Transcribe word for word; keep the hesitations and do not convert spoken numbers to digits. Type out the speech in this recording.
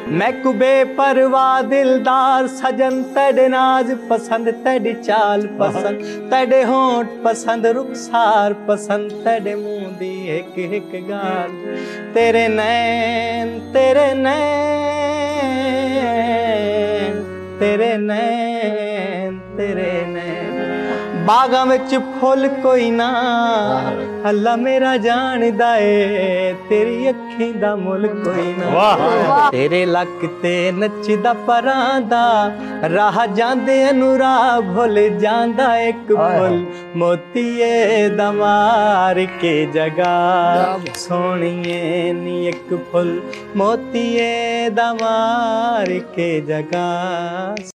मैकू बेपरवाह दिलदार सजन तेरे नाज पसंद तेरी चाल पसंद तेरे होंठ पसंद रुखसार पसंद तेरे मुंह दी एक एक गाल तेरे नैन तेरे नैन तेरे नैन तेरे नैन बागां विच फुल कोई ना अल्लाह मेरा जानदा ए तेरी अखीं दा मुल कोई ना तेरे लक ते नचदा परांदा राह जांदे अनुराह भुल जांदा एक फुल मोतीए दा मार के जगा सोहणीए नी एक फुल मोतीए दा मार के जगा।